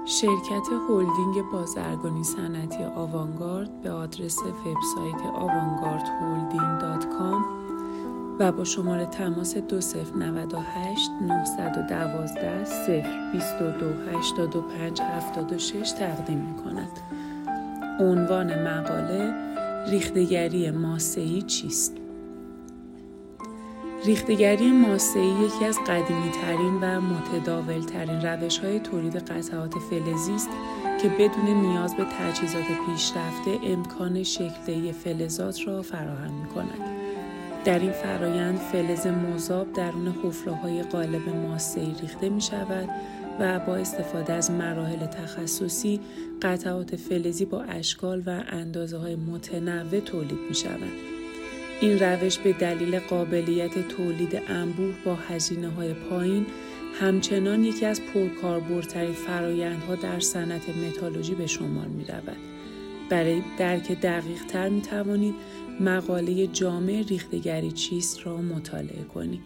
شرکت هلدینگ بازرگانی صنعتی آوانگارد به آدرس وبسایت avantgardholding.com و با شماره تماس 2098 912 022 85 76 تقدیم می‌کند. عنوان مقاله: ریخته‌گری ماسه‌ای چیست؟ ریخته‌گری ماسه‌ای یکی از قدیمی‌ترین و متداول‌ترین روش‌های تولید قطعات فلزی است که بدون نیاز به تجهیزات پیشرفته امکان شکل‌دهی فلزات را فراهم می‌کند. در این فرآیند فلز مذاب درون حفره‌های قالب ماسه‌ای ریخته می‌شود و با استفاده از مراحل تخصصی قطعات فلزی با اشکال و اندازه‌های متنوع تولید می‌شوند. این روش به دلیل قابلیت تولید انبوه با هزینه‌های پایین همچنان یکی از پرکاربردترین فرآیندها در صنعت متالورژی به شمار می‌رود. برای درک دقیق‌تر می‌توانید مقاله جامع ریخته‌گری چیست را مطالعه کنید.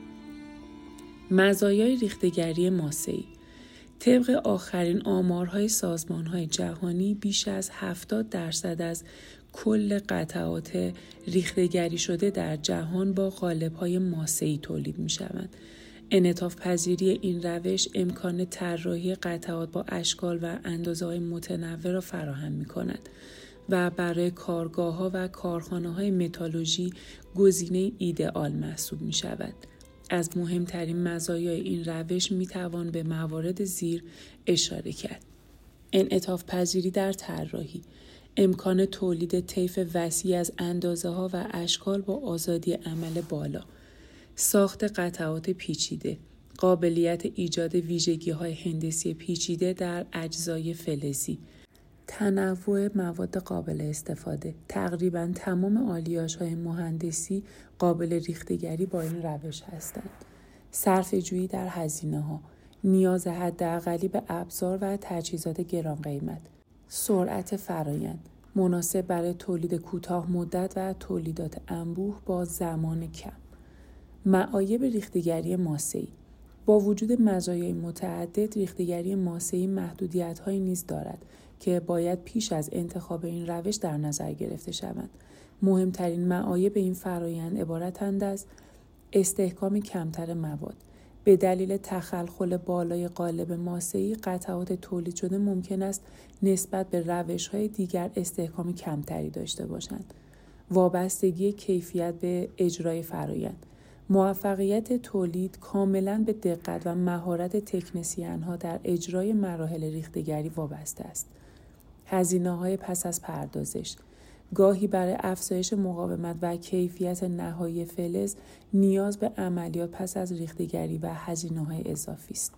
مزایای ریخته‌گری ماسه‌ای: طبق آخرین آمارهای سازمان‌های جهانی بیش از 70% از کل قطعات ریخته‌گری شده در جهان با قالب‌های ماسه‌ای تولید می‌شوند. انعطاف پذیری این روش امکان طراحی قطعات با اشکال و اندازه‌های متنوع را فراهم می‌کند و برای کارگاه‌ها و کارخانه‌های متالورژی گزینه ایدئال محسوب می‌شود. از مهمترین مزایای این روش می‌توان به موارد زیر اشاره کرد: انعطاف پذیری در طراحی، امکان تولید طیف وسیع از اندازه‌ها و اشکال با آزادی عمل بالا، ساخت قطعات پیچیده، قابلیت ایجاد ویژگی‌های هندسی پیچیده در اجزای فلزی، تنوع مواد قابل استفاده. تقریباً تمام آلیاژهای مهندسی قابل ریخته‌گری با این روش هستند. صرفه‌جویی در هزینه‌ها، نیاز حداقلی به ابزار و تجهیزات گران قیمت، سرعت فرآیند، مناسب برای تولید کوتاه مدت و تولیدات انبوه با زمان کم. معایب ریخته‌گری ماسه‌ای: با وجود مزایای متعدد، ریخته‌گری ماسه‌ای محدودیت‌هایی نیز دارد که باید پیش از انتخاب این روش در نظر گرفته شوند. مهمترین معایب این فرآیند عبارتند از استحکام کمتر مواد. به دلیل تخلخل بالای قالب ماسه‌ای، قطعات تولید شده ممکن است نسبت به روش‌های دیگر استحکام کمتری داشته باشند. وابستگی کیفیت به اجرای فرآیند: موفقیت تولید کاملاً به دقت و مهارت تکنسین‌ها در اجرای مراحل ریخته‌گری وابسته است. هزینه‌های پس از پردازش: گاهی برای افزایش مقاومت و کیفیت نهایی فلز نیاز به عملیات پس از ریخته‌گری و هزینه‌های اضافی است.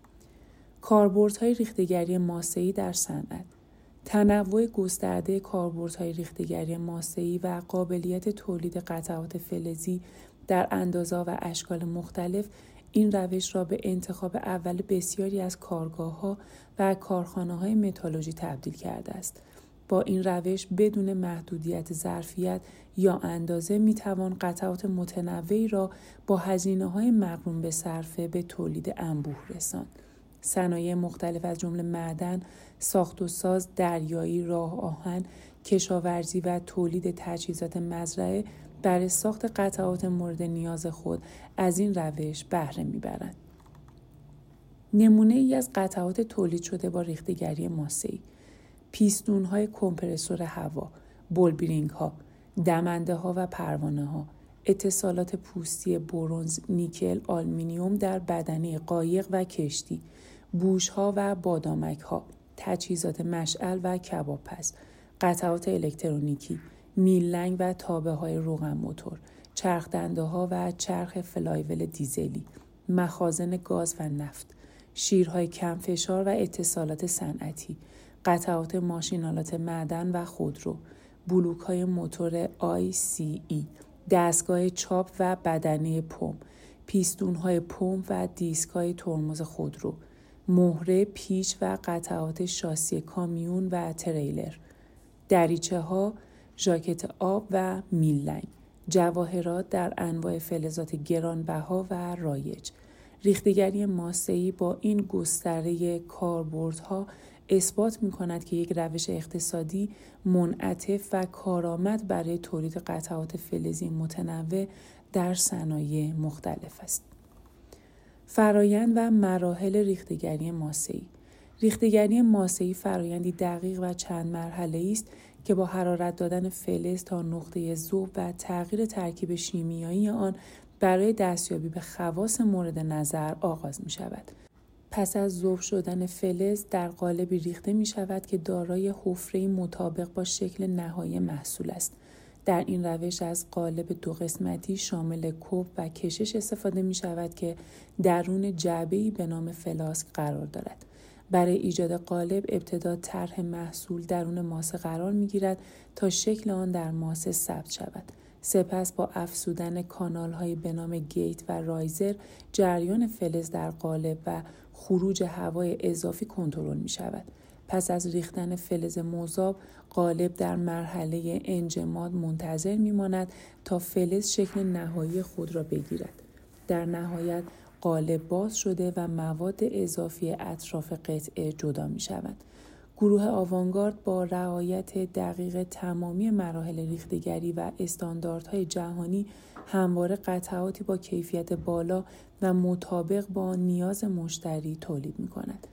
کاربردهای ریخته‌گری ماسه‌ای در صنعت: تنوع گسترده کاربردهای ریخته‌گری ماسه‌ای و قابلیت تولید قطعات فلزی در اندازه‌ها و اشکال مختلف این روش را به انتخاب اول بسیاری از کارگاه‌ها و کارخانه‌های متالورژی تبدیل کرده است. با این روش بدون محدودیت ظرفیت یا اندازه می‌توان قطعات متنوعی را با هزینه‌های مقرون به صرفه به تولید انبوه رساند. صنایع مختلف از جمله معدن، ساخت و ساز دریایی، راه آهن، کشاورزی و تولید تجهیزات مزرعه برای ساخت قطعات مورد نیاز خود از این روش بهره می‌برند. نمونه ای از قطعات تولید شده با ریخته‌گری ماسه‌ای: پیستون‌های کمپرسور هوا، بولبرینگ‌ها، دمنده‌ها و پروانه‌ها، اتصالات پوستی برنز، نیکل، آلومینیوم در بدنه قایق و کشتی، بوش‌ها و بادامک‌ها، تجهیزات مشعل و کبابپز، قطعات الکترونیکی، میلنگ و تابه‌های روغن موتور، چرخ‌دنده‌ها و چرخ فلایول دیزلی، مخازن گاز و نفت، شیرهای کم فشار و اتصالات صنعتی، قطعات ماشین‌آلات معدن و خودرو، بلوک‌های موتور ICE، دستگاه چاپ و بدنه پمپ، پیستون‌های پمپ و دیسک‌های ترمز خودرو، مهره، پیچ و قطعات شاسی کامیون و تریلر، دریچه‌ها، ژاکت آب و میلنگ، جواهرات در انواع فلزات گرانبها و رایج، ریخته‌گری ماسه‌ای با این گستره کاربردها اثبات می‌کند که یک روش اقتصادی منعطف و کارآمد برای تولید قطعات فلزی متنوع در صنایع مختلف است. فرایند و مراحل ریخته‌گری ماسه‌ای. ریخته‌گری ماسه‌ای فرایندی دقیق و چند مرحله‌ای است که با حرارت دادن فلز تا نقطه ذوب و تغییر ترکیب شیمیایی آن برای دستیابی به خواص مورد نظر آغاز می شود. پس از ذوب شدن فلز در قالبی ریخته می شود که دارای حفره‌ای مطابق با شکل نهایی محصول است. در این روش از قالب 2 قسمتی شامل کوب و کشش استفاده می شود که درون جعبه‌ای به نام فلاسک قرار دارد. برای ایجاد قالب ابتدا طرح محصول درون ماسه قرار می گیرد تا شکل آن در ماسه ثبت شود. سپس با افزودن کانال‌های به نام گیت و رایزر جریان فلز در قالب و خروج هوای اضافی کنترل می شود. پس از ریختن فلز مذاب قالب در مرحله انجماد منتظر می ماند تا فلز شکل نهایی خود را بگیرد. در نهایت قالب باز شده و مواد اضافی اطراف قطعه جدا می شود. گروه آوانگارد با رعایت دقیق تمامی مراحل ریخته‌گری و استانداردهای جهانی همواره قطعاتی با کیفیت بالا و مطابق با نیاز مشتری تولید می‌کند.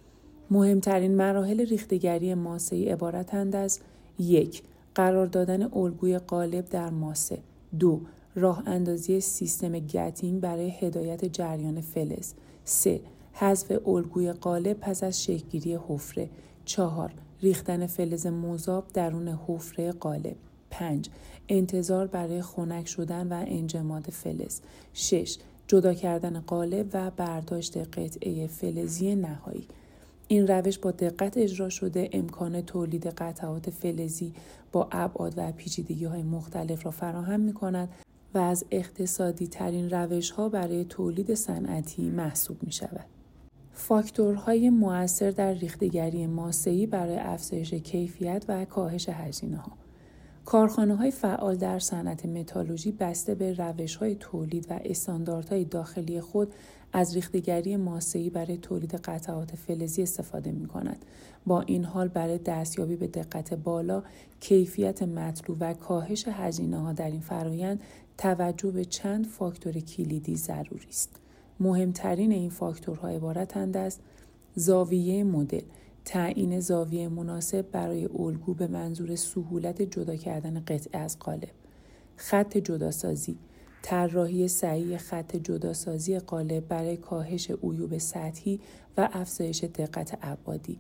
مهمترین مراحل ریخته‌گری ماسه‌ای عبارتند از 1. قرار دادن الگوی قالب در ماسه. 2. راه اندازی سیستم گتینگ برای هدایت جریان فلز. 3. حذف الگوی قالب پس از شکل‌گیری حفره. 4. ریختن فلز مذاب درون حفره قالب. 5. انتظار برای خنک شدن و انجماد فلز. 6. جدا کردن قالب و برداشت قطعه فلزی نهایی. این روش با دقت اجرا شده امکان تولید قطعات فلزی با ابعاد و پیچیدگی‌های مختلف را فراهم می‌کند و از اقتصادی ترین روش‌ها برای تولید صنعتی محسوب می‌شود. فاکتورهای مؤثر در ریخته‌گری ماسه‌ای برای افزایش کیفیت و کاهش هزینه‌ها. کارخانه‌های فعال در صنعت متالورژی بسته به روش‌های تولید و استانداردهای داخلی خود از ریخته‌گری ماسه‌ای برای تولید قطعات فلزی استفاده می‌کنند. با این حال برای دستیابی به دقت بالا، کیفیت مطلوب و کاهش هزینه‌ها در این فرآیند توجه به چند فاکتور کلیدی ضروری است. مهمترین این فاکتورها عبارتند از زاویه مدل، تعیین زاویه مناسب برای الگو به منظور سهولت جدا کردن قطعه از قالب، خط جداسازی، طراحی صحیح خط جداسازی قالب برای کاهش عیوب سطحی و افزایش دقت ابعادی،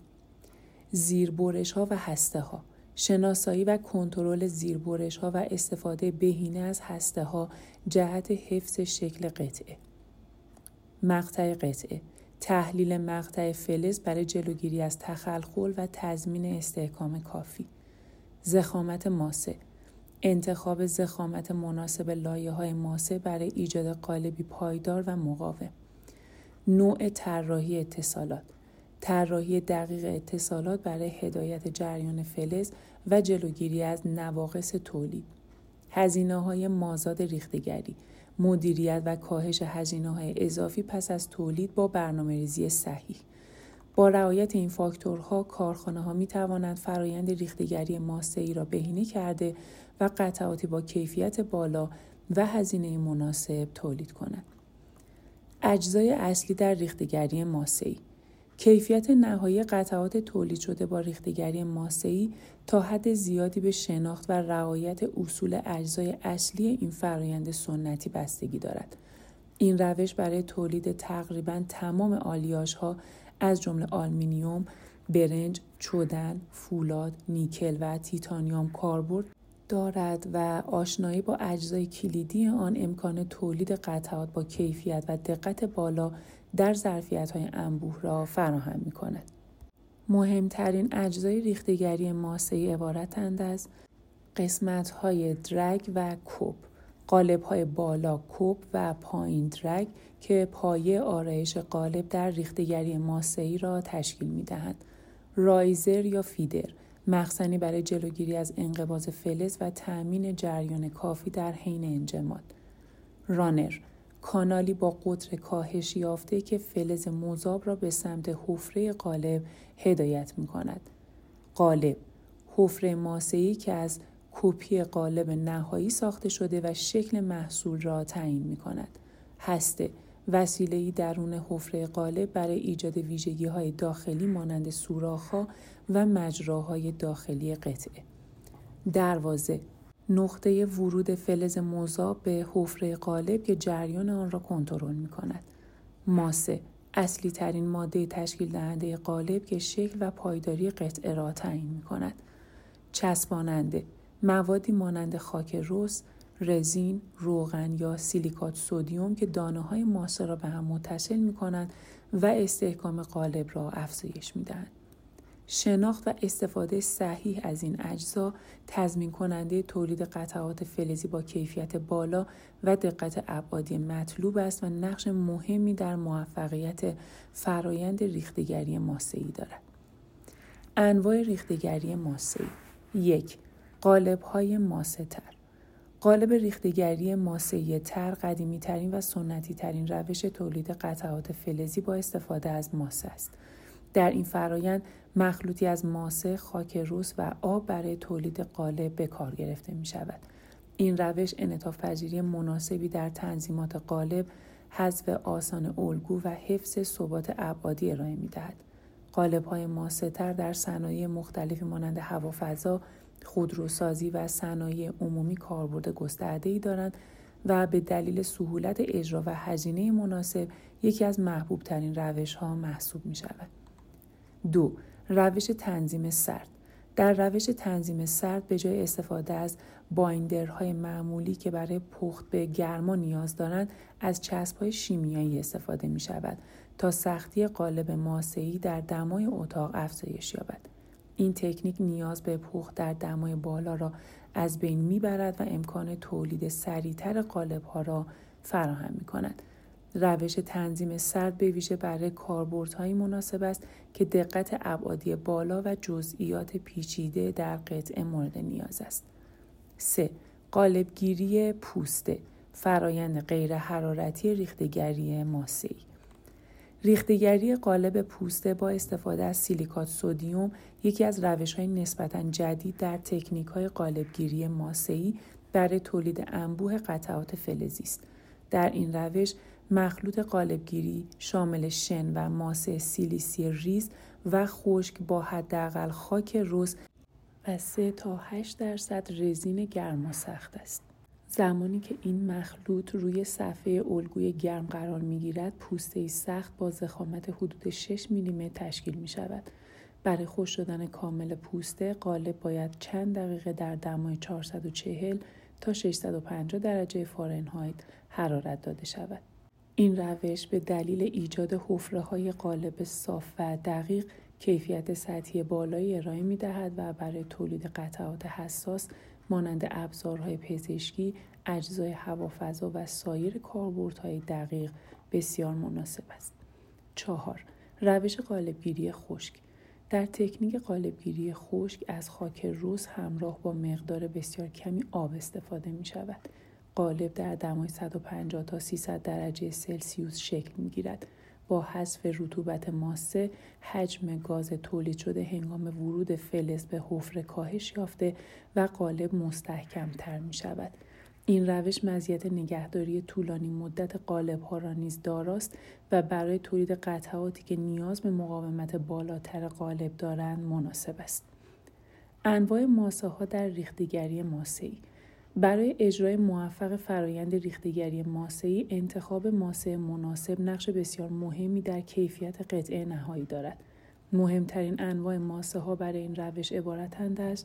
زیربرش‌ها و هسته‌ها، شناسایی و کنترل زیربرش‌ها و استفاده بهینه از هسته‌ها جهت حفظ شکل قطعه. مقطع قطعه، تحلیل مقطع فلز برای جلوگیری از تخلخل و تضمین استحکام کافی. ضخامت ماسه، انتخاب ضخامت مناسب لایه‌های ماسه برای ایجاد قالبی پایدار و مقاوم. نوع طراحی اتصالات، طراحی دقیق اتصالات برای هدایت جریان فلز و جلوگیری از نواقص تولید. هزینه‌های مازاد ریخته‌گری، مدیریت و کاهش هزینه‌های اضافی پس از تولید با برنامه‌ریزی صحیح. با رعایت این فاکتورها کارخانه‌ها می‌توانند فرآیند ریخته‌گری ماسه‌ای را بهینه کرده و قطعاتی با کیفیت بالا و هزینه مناسب تولید کنند. اجزای اصلی در ریخته‌گری ماسه‌ای. کیفیت نهایی قطعات تولید شده با ریخته‌گری ماسه‌ای تا حد زیادی به شناخت و رعایت اصول اجزای اصلی این فرآیند سنتی بستگی دارد. این روش برای تولید تقریباً تمام آلیاژها از جمله آلومینیوم، برنج، چدن، فولاد، نیکل و تیتانیوم کاربرد دارد و آشنایی با اجزای کلیدی آن امکان تولید قطعات با کیفیت و دقت بالا در ظرفیت‌های انبوه را فراهم می‌کند. مهمترین اجزای ریخته‌گری ماسه‌ای عبارتند از قسمت‌های درگ و کوب، قالب‌های بالا کوب و پایین درگ که پایه آرایش قالب در ریخته‌گری ماسه‌ای را تشکیل می‌دهند. رایزر یا فیدر، مخزنی برای جلوگیری از انقباض فلز و تأمین جریان کافی در حین انجماد. رانر، کانالی با قطر کاهش یافته که فلز مذاب را به سمت حفره قالب هدایت می‌کند. قالب، حفره ماسه‌ای که از کپی قالب نهایی ساخته شده و شکل محصول را تعیین می‌کند. هسته، وسیله‌ای درون حفره قالب برای ایجاد ویژگی‌های داخلی مانند سوراخ‌ها و مجراهای داخلی قطعه. دروازه، نقطه ورود فلز مذاب به حفره قالب که جریان آن را کنترل می‌کند. ماسه، اصلی ترین ماده تشکیل دهنده قالب که شکل و پایداری قطعه را تعیین می‌کند. چسباننده، موادی مانند خاک رس، رزین، روغن یا سیلیکات سدیم که دانه‌های ماسه را به هم متصل می‌کنند و استحکام قالب را افزایش می‌دهند. شناخت و استفاده صحیح از این اجزا تضمین کننده تولید قطعات فلزی با کیفیت بالا و دقت ابعادی مطلوب است و نقش مهمی در موفقیت فرایند ریخته‌گری ماسه‌ای دارد. انواع ریخته‌گری ماسه‌ای: 1. قالب‌های ماسه تر. قالب ریخته‌گری ماسه‌ای تر قدیمی‌ترین و سنتی‌ترین روش تولید قطعات فلزی با استفاده از ماسه است. در این فرایند مخلوطی از ماسه، خاک رس و آب برای تولید قالب به کار گرفته می شود. این روش انعطاف‌پذیری مناسبی در تنظیمات قالب، حذف آسان الگو و حفظ ثبات ابعادی ارائه می دهد. قالب‌های ماسه تر در صنایع مختلفی مانند هوافضا، خودروسازی و صنایع عمومی کاربرد گسترده‌ای دارند و به دلیل سهولت اجرا و هزینه مناسب یکی از محبوب‌ترین روش‌ها محسوب می‌شود. 2. روش تنظیم سرد. در روش تنظیم سرد به جای استفاده از بایندرهای معمولی که برای پخت به گرما نیاز دارند، از چسب‌های شیمیایی استفاده می‌شود تا سختی قالب ماسه‌ای در دمای اتاق افزایش یابد. این تکنیک نیاز به پخت در دمای بالا را از بین می‌برد و امکان تولید سریع‌تر قالب‌ها را فراهم می‌کند. روش تنظیم سرد به ویژه برای کاربردهای مناسب است که دقت ابعادی بالا و جزئیات پیچیده در قطعه مورد نیاز است. 3. قالبگیری پوسته، فرایند غیر حرارتی ریخته‌گری ماسه‌ای. ریخته‌گری قالب پوسته با استفاده از سیلیکات سدیم یکی از روش‌های نسبتاً جدید در تکنیک‌های قالبگیری ماسه‌ای برای تولید انبوه قطعات فلزی است. در این روش مخلوط قالبگیری شامل شن و ماسه سیلیسی ریز و خشک با حداقل خاک رس و 3 تا 8% رزین گرماسخت است. زمانی که این مخلوط روی صفحه الگوی گرم قرار می‌گیرد، پوسته‌ای سخت با ضخامت حدود 6 میلیمتر تشکیل می‌شود. برای خشک شدن کامل پوسته، قالب باید چند دقیقه در دمای 440 تا 650 درجه فارنهایت حرارت داده شود. این روش به دلیل ایجاد حفره‌های قالب صاف و دقیق کیفیت سطحی بالایی ارائه می‌دهد و برای تولید قطعات حساس مانند ابزارهای پزشکی، اجزای هوافضا و سایر کاربردهای دقیق بسیار مناسب است. 4. روش قالبگیری خشک. در تکنیک قالبگیری خشک از خاک رس همراه با مقدار بسیار کمی آب استفاده می‌شود. قالب در دمای 150 تا 300 درجه سلسیوس شکل می‌گیرد. با حذف رطوبت ماسه، حجم گاز تولید شده هنگام ورود فلز به حفره کاهش یافته و قالب مستحکم‌تر می‌شود. این روش مزیت نگهداری طولانی مدت قالب‌ها را نیز داراست و برای تولید قطعاتی که نیاز به مقاومت بالاتر قالب دارند مناسب است. انواع ماسه‌ها در ریخته‌گری ماسه‌ای. برای اجرای موفق فرایند ریخته‌گری ماسه‌ای، انتخاب ماسه مناسب نقش بسیار مهمی در کیفیت قطعه نهایی دارد. مهمترین انواع ماسه‌ها برای این روش عبارتند از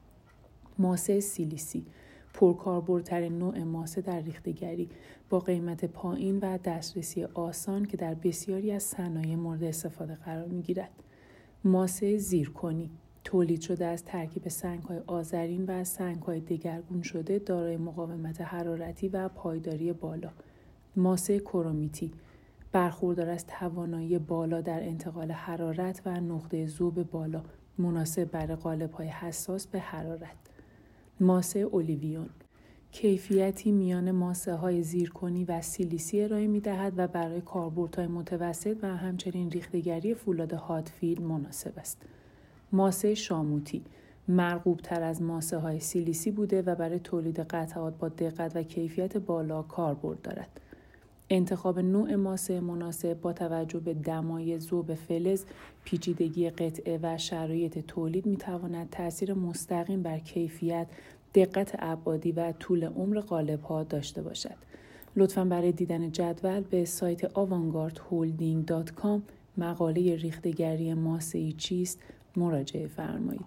ماسه سیلیسی، پرکاربردترین نوع ماسه در ریخته‌گری با قیمت پایین و دسترسی آسان که در بسیاری از صنایع مورد استفاده قرار می‌گیرد. ماسه زیرکنی، تولید شده از ترکیب سنگ‌های آذرین و سنگ‌های دگرگون شده دارای مقاومت حرارتی و پایداری بالا. ماسه کرومیتی، برخوردار از توانایی بالا در انتقال حرارت و نقطه ذوب بالا، مناسب برای قالب‌های حساس به حرارت. ماسه اولیویون، کیفیتی میان ماسه‌های زیرکنی و سیلیسی ارائه می‌دهد و برای کاربردهای متوسط و همچنین ریخته‌گری فولاد هاتفیل مناسب است. ماسه شاموتی مرغوب‌تر از ماسه‌های سیلیسی بوده و برای تولید قطعات با دقت و کیفیت بالا کاربرد دارد. انتخاب نوع ماسه مناسب با توجه به دمای ذوب فلز، پیچیدگی قطعه و شرایط تولید می‌تواند تأثیر مستقیم بر کیفیت، دقت ابعادی و طول عمر قالب‌ها داشته باشد. لطفاً برای دیدن جدول به سایت avantgardholding.com مقاله ریخته‌گری ماسه‌ای چیست مراجعه فرمایید.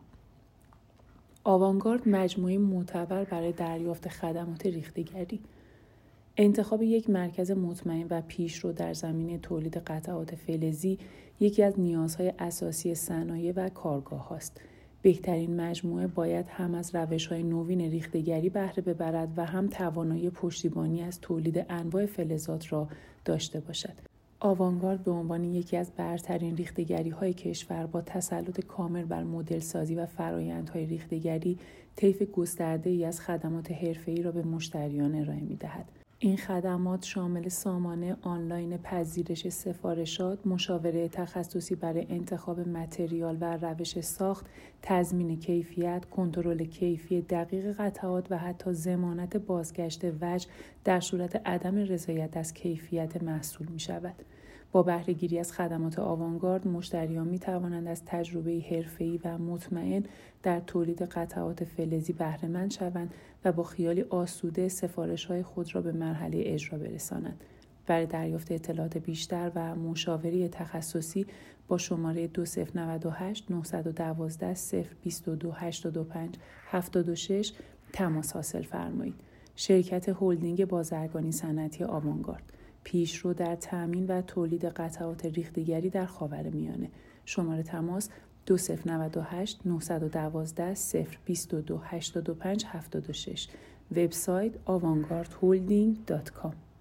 آوانگارد مجموعه معتبر برای دریافت خدمات ریخته‌گری. انتخاب یک مرکز مطمئن و پیشرو در زمینه تولید قطعات فلزی یکی از نیازهای اساسی صنایع و کارگاه است. بهترین مجموعه باید هم از روش‌های نوین ریخته‌گری بهره ببرد و هم توانایی پشتیبانی از تولید انواع فلزات را داشته باشد. آوانگارد به عنوان یکی از برترین ریخته‌گری‌های کشور با تسلط کامل بر مدل سازی و فرآیندهای ریخته‌گری طیف گسترده‌ای از خدمات حرفه‌ای را به مشتریان ارائه می‌دهد. این خدمات شامل سامانه آنلاین پذیرش سفارشات، مشاوره تخصصی برای انتخاب متریال و روش ساخت، تضمین کیفیت، کنترل کیفی دقیق قطعات و حتی ضمانت بازگشت وجه در صورت عدم رضایت از کیفیت محصول می شود. با بهره‌گیری از خدمات آوانگارد، مشتریان می‌توانند از تجربه حرفه‌ای و مطمئن در تولید قطعات فلزی بهره‌مند شوند و با خیالی آسوده سفارش‌های خود را به مرحله اجرا برسانند. برای دریافت اطلاعات بیشتر و مشاوره تخصصی با شماره 2098 912 022 825 76 تماس حاصل فرمایید. شرکت هلدینگ بازرگانی صنعتی آوانگارد، پیشرو در تأمین و تولید قطعات ریخته‌گری در خاورمیانه. شماره تماس 2098 912 022 825 76. وبسایت avantgardholding.com